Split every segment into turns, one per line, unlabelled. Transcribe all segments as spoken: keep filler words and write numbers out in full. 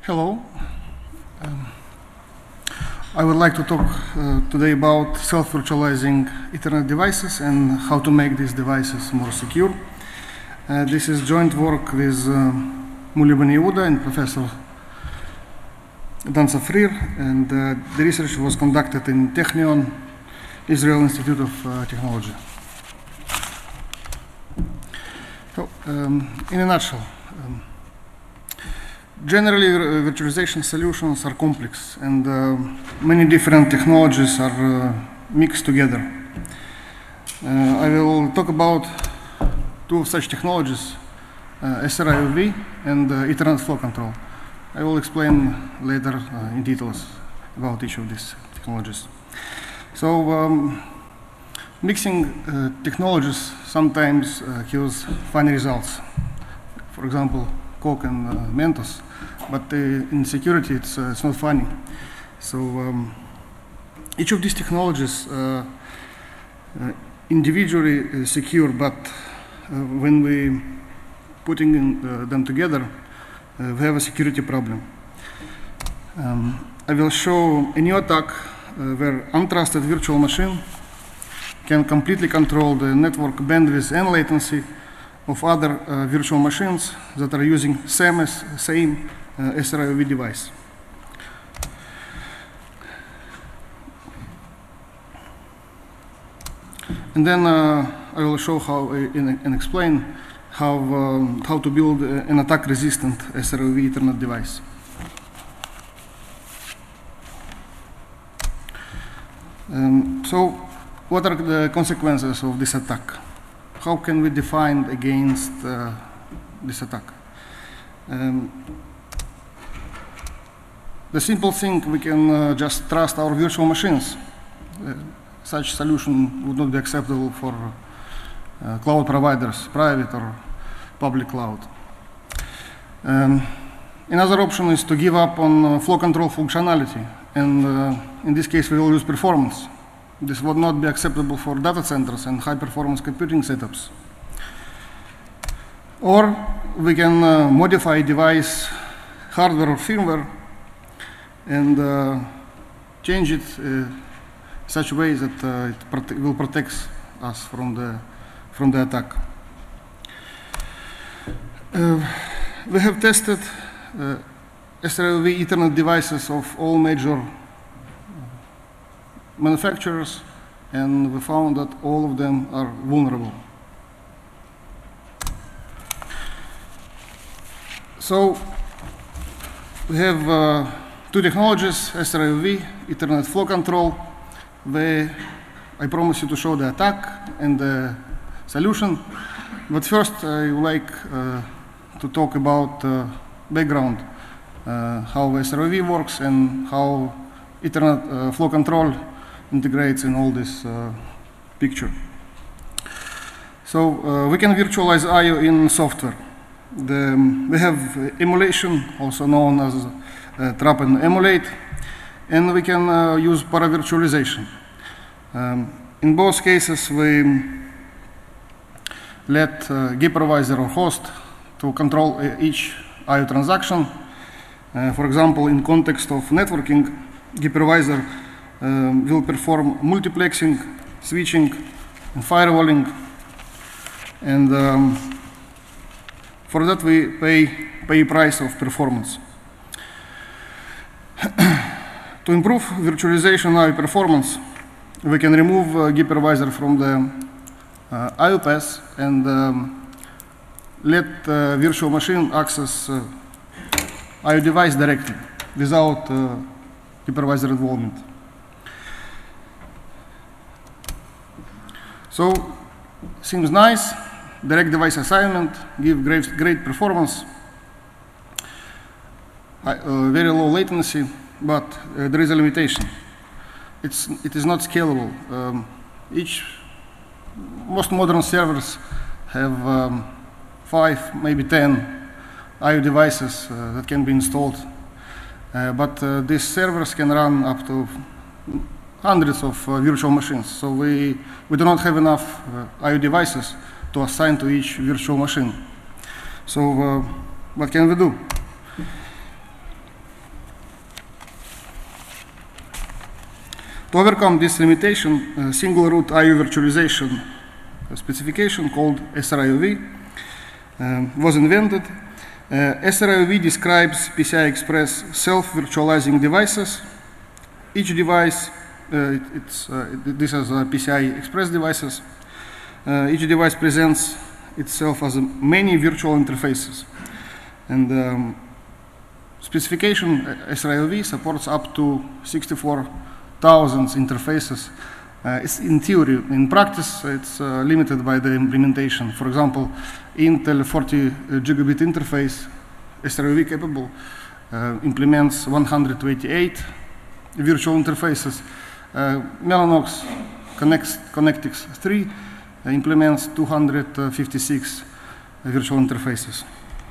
Hello. Um, I would like to talk uh, today about self-virtualizing Ethernet devices and how to make these devices more secure. Uh, this is joint work with uh, Muli Ben Yehuda and Professor Dan Safrir, and uh, the research was conducted in Technion, Israel Institute of uh, Technology. So, um, in a nutshell, um, generally, uh, virtualization solutions are complex, and uh, many different technologies are uh, mixed together. Uh, I will talk about two of such technologies, uh, S R I O V and uh, Ethernet flow control. I will explain later uh, in details about each of these technologies. So, um, mixing uh, technologies sometimes uh, gives funny results. For example, Coke and uh, Mentos. But uh, in security, it's, uh, it's not funny. So um, each of these technologies uh, uh, individually uh, secure, but uh, when we putting in, uh, them together, uh, we have a security problem. Um, I will show a new attack uh, where untrusted virtual machine can completely control the network bandwidth and latency of other uh, virtual machines that are using same, same uh, S R I O V device. And then uh, I will show how uh, in, and explain how, um, how to build uh, an attack-resistant S R I O V Ethernet device. Um, so, what are the consequences of this attack? How can we define against uh, this attack? Um, the simple thing, we can uh, just trust our virtual machines. Uh, such solution would not be acceptable for uh, cloud providers, private or public cloud. Um, another option is to give up on uh, flow control functionality, and uh, in this case we will use performance. This would not be acceptable for data centers and high-performance computing setups. Or we can uh, modify device hardware or firmware and uh, change it uh, such a way that uh, it prote will protect us from the, from the attack. Uh, we have tested uh, S R I O V Ethernet devices of all major manufacturers, and we found that all of them are vulnerable. So we have uh, two technologies, S R I O V, Ethernet flow control, where I promise you to show the attack and the solution. But first I would like uh, to talk about uh, background, uh, how S R I O V works and how Ethernet uh, flow control integrates in all this uh, picture. So uh, we can virtualize I O in software. The, um, we have emulation, also known as uh, trap and emulate, and we can uh, use paravirtualization. Um, in both cases, we let uh, hypervisor or host to control uh, each I O transaction. Uh, for example, in context of networking, hypervisor Um, will perform multiplexing, switching, and firewalling, and um, for that we pay pay price of performance. To improve virtualization I O performance, we can remove uh, hypervisor from the uh, I O path and um, let uh, virtual machine access uh, I O device directly without uh, hypervisor involvement. So, seems nice, direct device assignment, give great, great performance, uh, very low latency, but uh, there is a limitation. It's, it is not scalable. Um, each, most modern servers have um, five, maybe ten I O devices uh, that can be installed, uh, but uh, these servers can run up to hundreds of uh, virtual machines. So we, we do not have enough uh, I O devices to assign to each virtual machine. So uh, what can we do? To overcome this limitation, a single root I O virtualization specification called S R I O V um, was invented. Uh, S R I O V describes P C I Express self-virtualizing devices. Each device, uh, it, it's, uh, it, this is uh, P C I Express devices. Uh, each device presents itself as many virtual interfaces. And um, specification S R I O V supports up to sixty-four thousand interfaces. Uh, it's in theory. In practice, it's uh, limited by the implementation. For example, Intel forty gigabit interface, S R I O V capable, uh, implements one hundred twenty-eight virtual interfaces. Uh, Mellanox Connect, ConnectX three uh, implements two hundred fifty-six uh, virtual interfaces.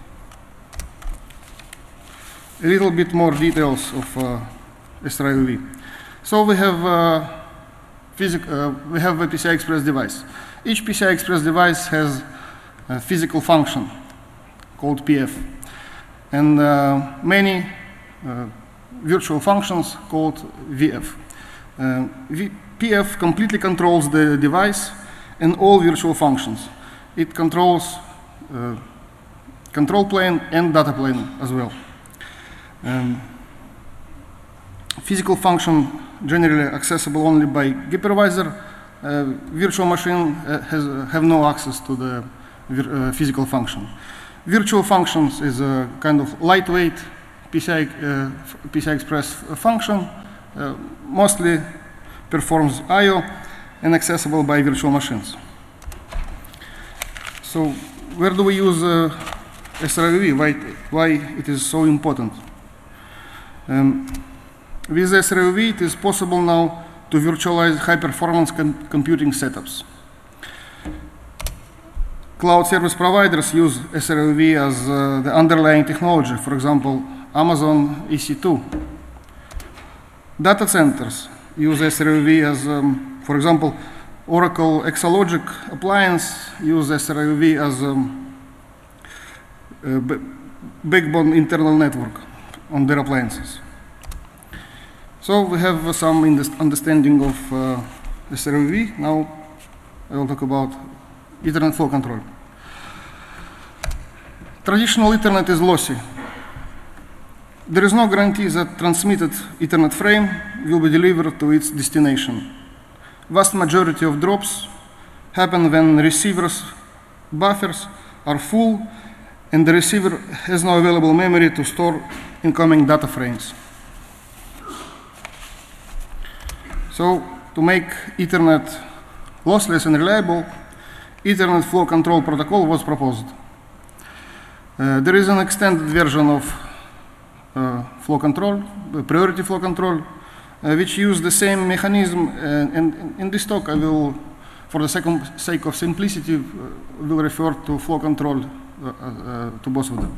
A little bit more details of uh, S R I O V. So we have uh, Physic, uh, we have a P C I Express device. Each P C I Express device has a physical function called P F, and uh, many uh, virtual functions called V F. Uh, v P F completely controls the device and all virtual functions. It controls uh, control plane and data plane as well. Um, physical function generally accessible only by hypervisor. Uh, virtual machine uh, has, uh, have no access to the vir uh, physical function. Virtual functions is a kind of lightweight P C I, uh, P C I Express function, uh, mostly performs I O and accessible by virtual machines. So where do we use uh, S R I O V? Why, why it is so important? Um, With S R I O V, it is possible now to virtualize high-performance com computing setups. Cloud service providers use S R I O V as uh, the underlying technology, for example, Amazon E C two. Data centers use S R I O V as, um, for example, Oracle Exalogic appliance use S R I O V as um, a backbone internal network on their appliances. So we have uh, some understanding of uh, S R I O V. Now I will talk about Ethernet flow control. Traditional Ethernet is lossy. There is no guarantee that transmitted Ethernet frame will be delivered to its destination. Vast majority of drops happen when receivers' buffers are full and the receiver has no available memory to store incoming data frames. So, to make Ethernet lossless and reliable, Ethernet flow control protocol was proposed. Uh, there is an extended version of uh, flow control, uh, priority flow control, uh, which use the same mechanism. Uh, and in this talk, I will, for the second sake of simplicity, uh, will refer to flow control uh, uh, to both of them.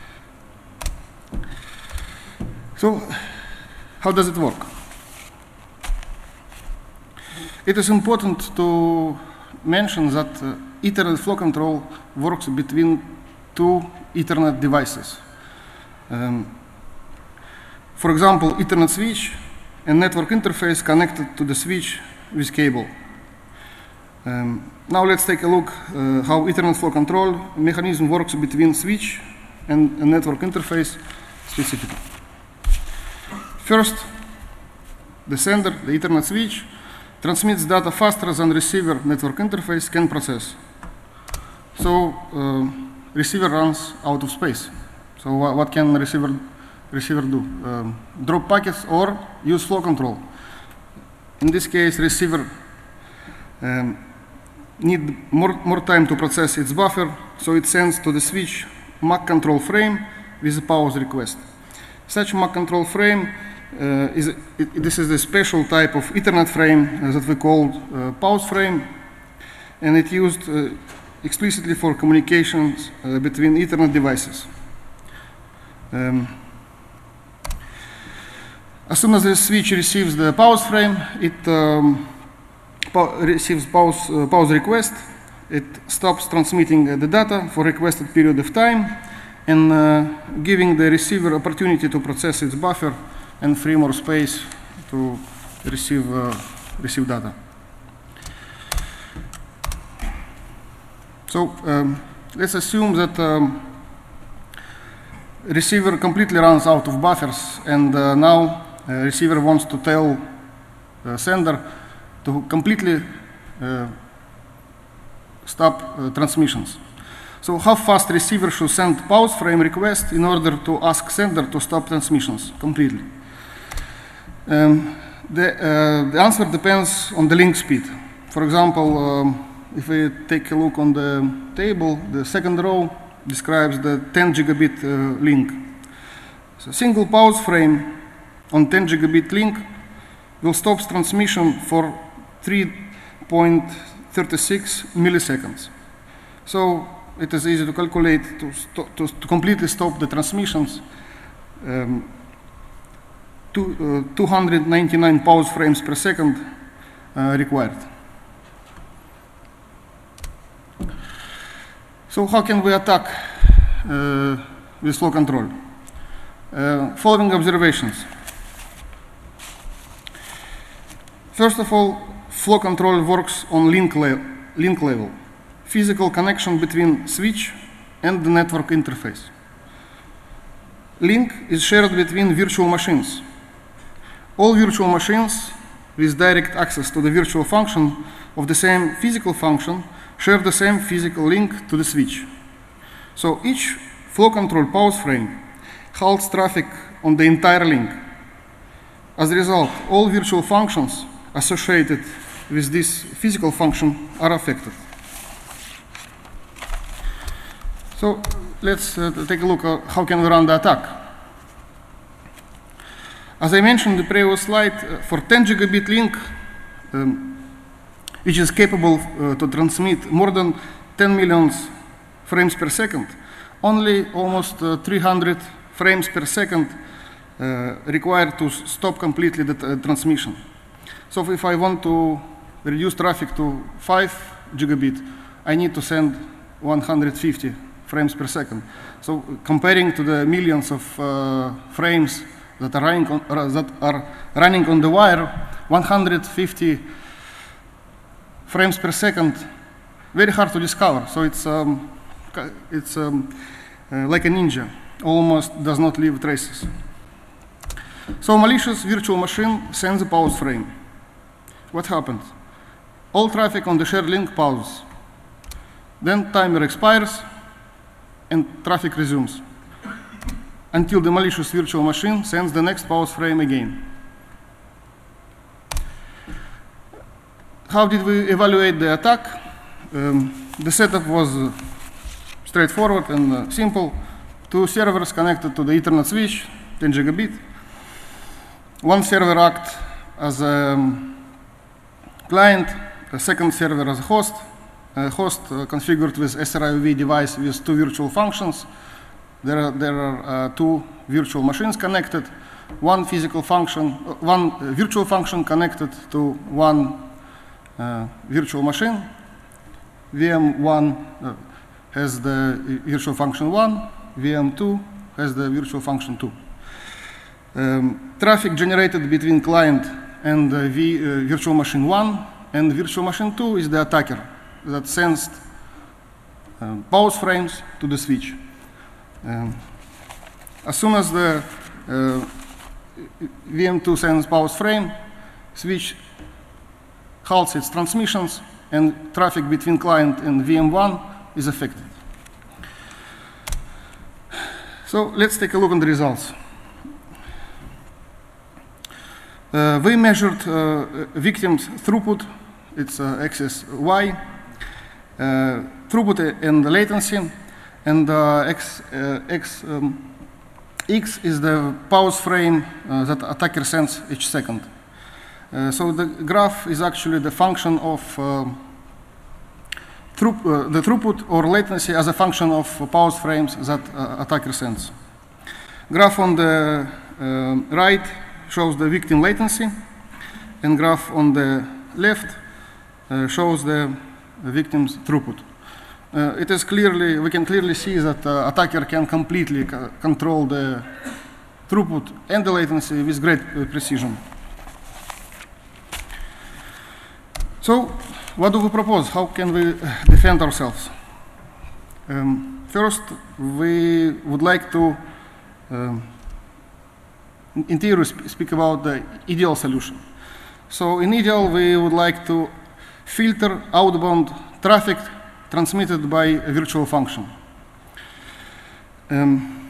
So, how does it work? It is important to mention that uh, Ethernet flow control works between two Ethernet devices. Um, for example, Ethernet switch and network interface connected to the switch with cable. Um, now let's take a look uh, how Ethernet flow control mechanism works between switch and a network interface specifically. First, the sender, the Ethernet switch, transmits data faster than receiver network interface can process. So uh, receiver runs out of space. So wh what can receiver receiver do? Um, drop packets or use flow control. In this case, receiver um, need more more time to process its buffer, so it sends to the switch M A C control frame with a pause request. Such M A C control frame Uh, is, it, this is a special type of Ethernet frame uh, that we call uh, pause frame, and it used uh, explicitly for communications uh, between Ethernet devices. Um, as soon as the switch receives the pause frame, it um, receives pause, uh, pause request, it stops transmitting uh, the data for requested period of time, and uh, giving the receiver opportunity to process its buffer and free more space to receive, uh, receive data. So um, let's assume that um, receiver completely runs out of buffers, and uh, now uh, receiver wants to tell uh, sender to completely uh, stop uh, transmissions. So how fast receiver should send pause frame request in order to ask sender to stop transmissions completely? Um, the, uh, the answer depends on the link speed. For example, um, if we take a look on the table, the second row describes the ten gigabit uh, link. So single pause frame on ten gigabit link will stop transmission for three point three six milliseconds. So it is easy to calculate to, to, to completely stop the transmissions. Um, two, uh, two hundred ninety-nine pause frames per second uh, required. So how can we attack uh, with flow control? Uh, following observations. First of all, flow control works on link, le link level, physical connection between switch and the network interface. Link is shared between virtual machines. All virtual machines with direct access to the virtual function of the same physical function share the same physical link to the switch. So each flow control pause frame halts traffic on the entire link. As a result, all virtual functions associated with this physical function are affected. So let's uh, take a look at how can we run the attack. As I mentioned in the previous slide, uh, for ten gigabit link, um, which is capable uh, to transmit more than ten million frames per second, only almost uh, three hundred frames per second uh, required to stop completely the uh, transmission. So if I want to reduce traffic to five gigabit, I need to send one hundred fifty frames per second. So comparing to the millions of uh, frames that are running on, uh, that are running on the wire, one hundred fifty frames per second, very hard to discover. So it's, um, it's um, uh, like a ninja, almost does not leave traces. So malicious virtual machine sends a pause frame. What happens? All traffic on the shared link pauses. Then timer expires and traffic resumes until the malicious virtual machine sends the next pause frame again. How did we evaluate the attack? Um, the setup was uh, straightforward and uh, simple. Two servers connected to the Ethernet switch, ten gigabit. One server acts as a um, client, a second server as a host. A host uh, configured with S R I O V device with two virtual functions. There are, there are uh, two virtual machines connected. One physical function, uh, one uh, virtual function connected to one Uh, virtual machine. V M one uh, has the virtual function one, V M two has the virtual function two. Um, traffic generated between client and uh, v, uh, virtual machine one and virtual machine two is the attacker that sends um, pause frames to the switch. Um, as soon as the uh, V M two sends pause frame, switch halts its transmissions, and traffic between client and V M one is affected. So let's take a look at the results. Uh, we measured uh, victims' throughput, it's uh, axis Y, uh, throughput and the latency, and uh, X, uh, X, um, X is the pause frame uh, that attacker sends each second. Uh, so the graph is actually the function of uh, through, uh, the throughput or latency as a function of uh, pause frames that uh, attacker sends. Graph on the uh, right shows the victim latency, and graph on the left uh, shows the victim's throughput. Uh, it is clearly, we can clearly see that uh, attacker can completely c control the throughput and the latency with great uh, precision. So, what do we propose? How can we defend ourselves? Um, first, we would like to, um, in theory, sp speak about the ideal solution. So, in ideal, we would like to filter outbound traffic transmitted by a virtual function. Um,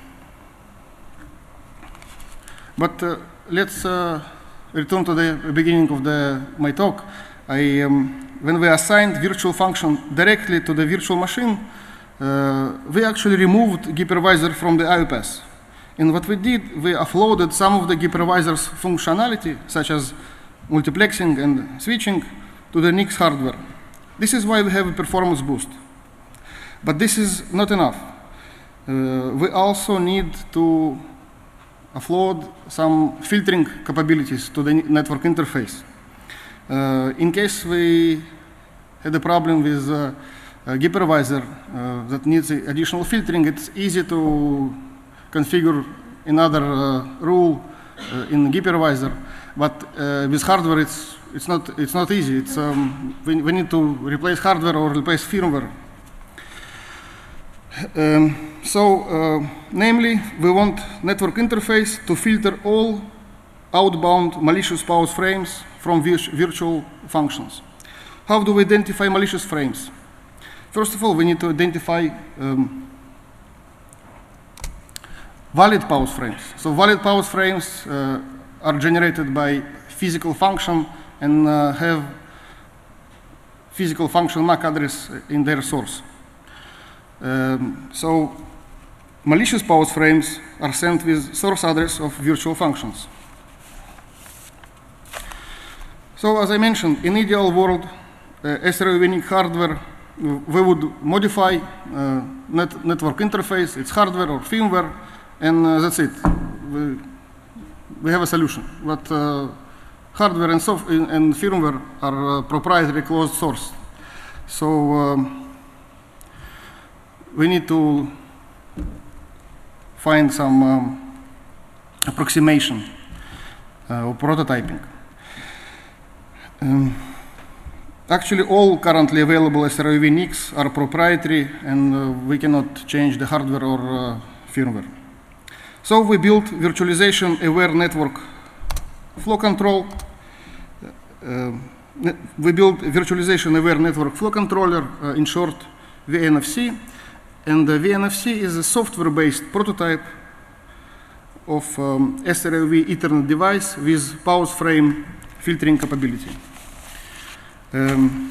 but uh, let's uh, return to the beginning of the, my talk. I, um, when we assigned virtual function directly to the virtual machine, uh, we actually removed hypervisor from the I O path. And what we did, we offloaded some of the hypervisor's functionality, such as multiplexing and switching, to the N I C hardware. This is why we have a performance boost. But this is not enough. Uh, we also need to offload some filtering capabilities to the network interface. Uh, in case we had a problem with uh, a hypervisor uh, that needs additional filtering, it's easy to configure another uh, rule uh, in the hypervisor. But uh, with hardware, it's it's not it's not easy. It's um, we, we need to replace hardware or replace firmware. Um, so, uh, namely, we want network interface to filter all outbound malicious pause frames from vir virtual functions. How do we identify malicious frames? First of all, we need to identify um, valid pause frames. So, valid pause frames uh, are generated by physical function and uh, have physical function M A C address in their source. Um, so, malicious pause frames are sent with source address of virtual functions. So, as I mentioned, in ideal world, uh, S R I O V N I C hardware, we would modify uh, net network interface, its hardware or firmware, and uh, that's it. We, we have a solution. But uh, hardware and, soft and firmware are uh, proprietary closed source. So, um, we need to find some um, approximation uh, or prototyping. Um, actually, all currently available S R I O V N I Cs are proprietary, and uh, we cannot change the hardware or uh, firmware. So we built virtualization-aware network flow control. Uh, we built virtualization-aware network flow controller, uh, in short, V N F C. And the V N F C is a software-based prototype of um, S R I O V Ethernet device with pause frame filtering capability. Um,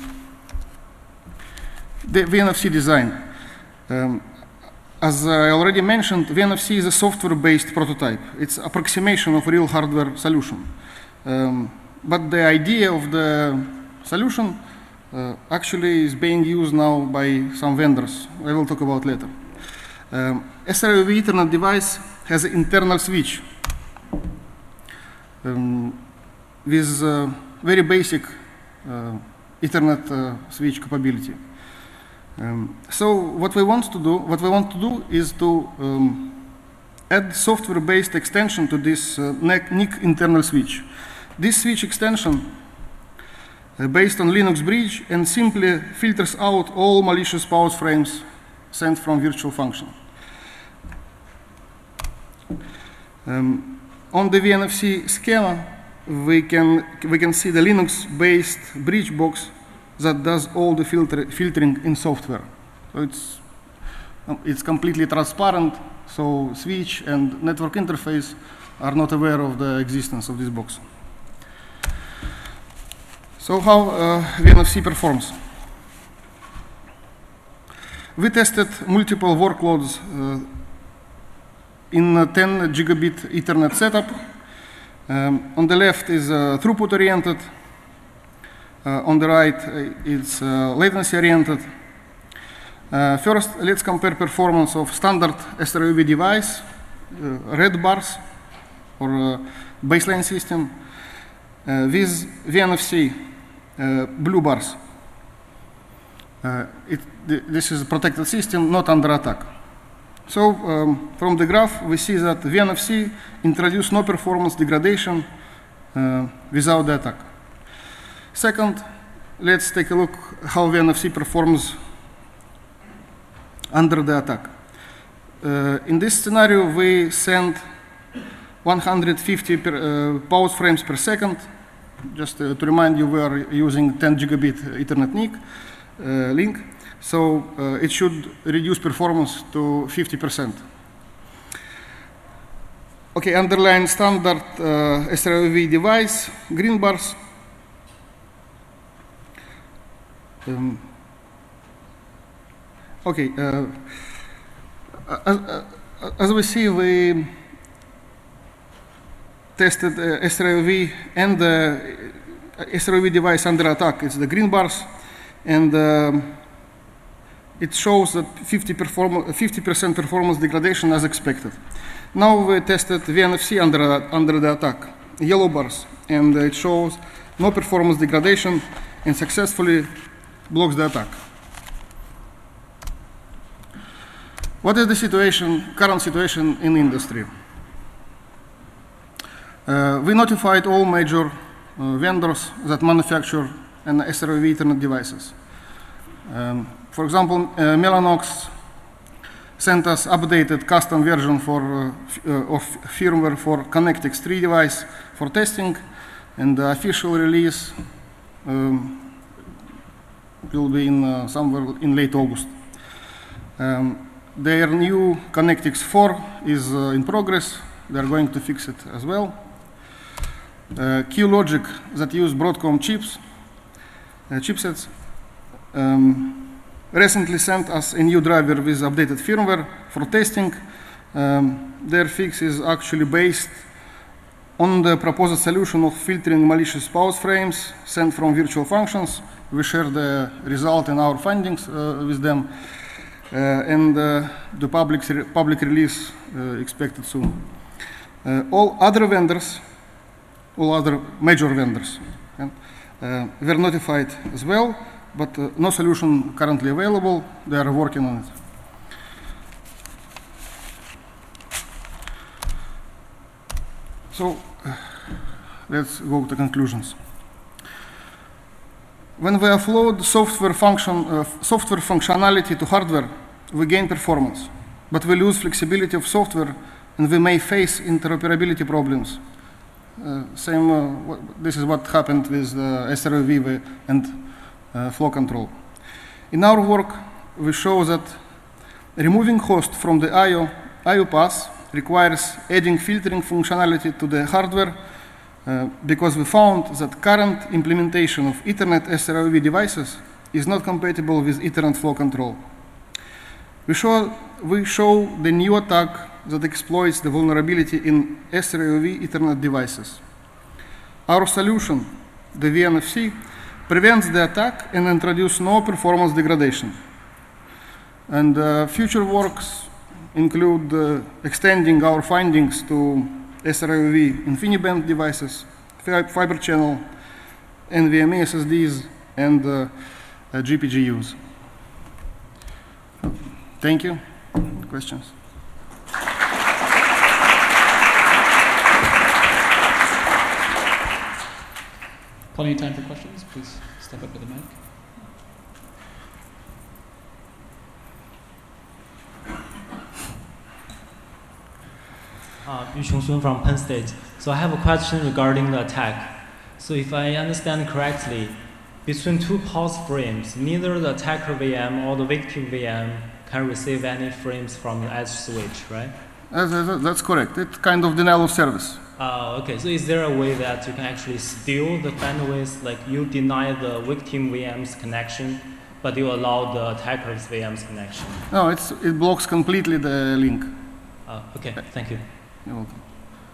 the V N F C design. Um, as I already mentioned, V N F C is a software-based prototype. It's approximation of real hardware solution. Um, but the idea of the solution Uh, actually is being used now by some vendors. I will talk about later. Um, S R I O V Ethernet device has an internal switch um, with uh, very basic uh, Ethernet uh, switch capability. Um, so what we want to do, what we want to do is to um, add software-based extension to this uh, N I C internal switch. This switch extension Uh, based on Linux bridge and simply filters out all malicious pause frames sent from virtual function. Um, on the V N F C schema, we can, we can see the Linux-based bridge box that does all the filter, filtering in software. So it's, um, it's completely transparent, so switch and network interface are not aware of the existence of this box. So how uh, V N F C performs? We tested multiple workloads uh, in a ten gigabit Ethernet setup. Um, on the left is uh, throughput oriented. Uh, on the right uh, it's uh, latency oriented. Uh, first, let's compare performance of standard S R I O V device, uh, red bars, or uh, baseline system, uh, with V N F C. Uh, blue bars. Uh, it, th this is a protected system, not under attack. So um, from the graph, we see that V N F C introduced no performance degradation uh, without the attack. Second, let's take a look how V N F C performs under the attack. Uh, in this scenario, we send one hundred fifty per, uh, pause frames per second. Just uh, to remind you, we are using ten gigabit Ethernet N I C uh, link, so uh, it should reduce performance to fifty percent. Okay, underline standard uh, S R I O V device, green bars. Um, okay, uh, as, uh, as we see, we tested uh, S R I O V and the uh, S R I O V device under attack. It's the green bars, and uh, it shows that fifty percent performance degradation as expected. Now we tested V N F C under, under the attack, yellow bars, and it shows no performance degradation and successfully blocks the attack. What is the situation, current situation in industry? Uh, we notified all major uh, vendors that manufacture an S R I O V Ethernet devices. Um, for example, uh, Mellanox sent us updated custom version for, uh, uh, of firmware for ConnectX three device for testing, and the official release um, will be in uh, somewhere in late August. Um, their new ConnectX four is uh, in progress. They're going to fix it as well. Uh, QLogic that use Broadcom chips, uh, chipsets, um, recently sent us a new driver with updated firmware for testing. Um, their fix is actually based on the proposed solution of filtering malicious pause frames sent from virtual functions. We share the result in our findings uh, with them, uh, and uh, the public, re public release uh, expected soon. Uh, all other vendors, all other major vendors, uh, were notified as well, but uh, no solution currently available. They are working on it. So uh, let's go to conclusions. When we offload software function, uh, software functionality to hardware, we gain performance, but we lose flexibility of software, and we may face interoperability problems. Uh, same. Uh, this is what happened with uh, S R I O V and uh, flow control. In our work, we show that removing host from the I O I O path requires adding filtering functionality to the hardware, uh, because we found that current implementation of Ethernet S R I O V devices is not compatible with Ethernet flow control. We show, we show the new attack that exploits the vulnerability in S R I O V Ethernet devices. Our solution, the V N F C, prevents the attack and introduces no performance degradation. And uh, future works include uh, extending our findings to S R I O V InfiniBand devices, fiber channel, NVMe S S Ds, and uh, uh, G P G Us. Thank you. Questions?
Plenty of time for questions. Please step up to the mic.
Uh, Yu Chongsun from Penn State. So I have a question regarding the attack. So if I understand correctly, between two pause frames, neither the attacker V M or the victim V M can receive any frames from the edge switch, right?
That's, that's correct. It's kind of denial of service.
Uh, okay, so is there a way that you can actually steal the bandwidth, like you deny the victim V M's connection, but you allow the attacker's V M's connection?
No, it's, it blocks completely the link.
Uh, okay, thank you.
You're welcome.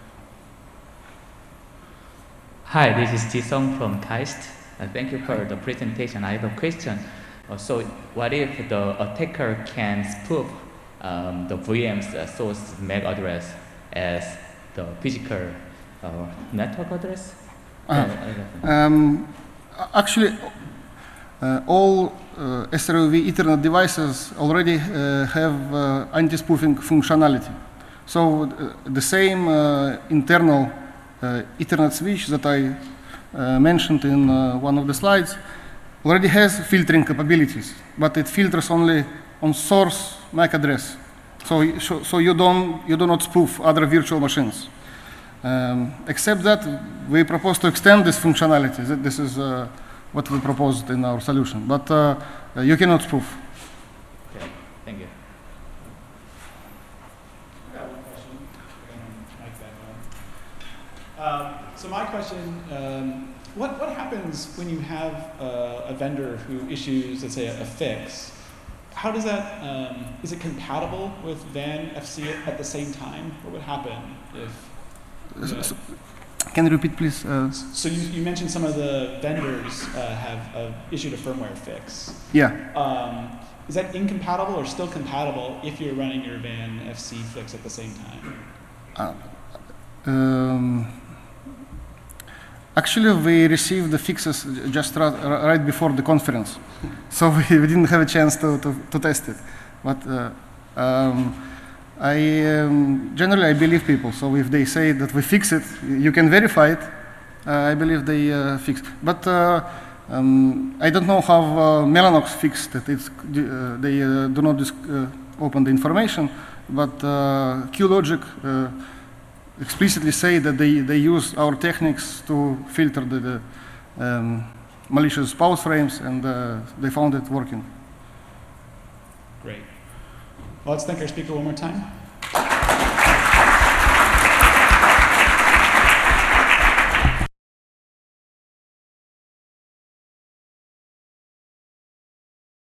Hi, this is Ji Song from KAIST. Uh, thank you for the presentation. I have a question. Uh, so what if the attacker can spoof um, the V M's uh, source M A C address as the physical uh, network address?
Uh, um, actually, uh, all uh, S R I O V Ethernet devices already uh, have uh, anti-spoofing functionality. So uh, the same uh, internal uh, Ethernet switch that I uh, mentioned in uh, one of the slides already has filtering capabilities, but it filters only on source M A C address. So, y- so so you don't you do not spoof other virtual machines. Um, except that we propose to extend this functionality. Th- This is uh, what we proposed in our solution. But uh, uh, you cannot spoof.
Okay, thank you.
I got one question. We're gonna mic that one. Um, so my question, um, what, what happens when you have uh, a vendor who issues, let's say, a, a fix? How does that, um, is it compatible with Van F C at the same time? What would happen if,
S-
Yeah.
s- Can you repeat, please? Uh,
so you, you mentioned some of the vendors uh, have uh, issued a firmware fix.
yeah.
Um, is that incompatible or still compatible if you're running your Van F C fix at the same time?
Um, actually, we received the fixes j- just ra- ra- right before the conference, so we, we didn't have a chance to, to, to test it. But uh, um, I um, generally I believe people. So if they say that we fix it, you can verify it. Uh, I believe they uh, fix. But uh, um, I don't know how uh, Mellanox fixed it. It's, uh, they uh, do not dis- uh, open the information, but uh, QLogic uh, explicitly say that they, they use our techniques to filter the, the um, malicious pause frames, and uh, they found it working.
Great. Well, let's thank our speaker one more time.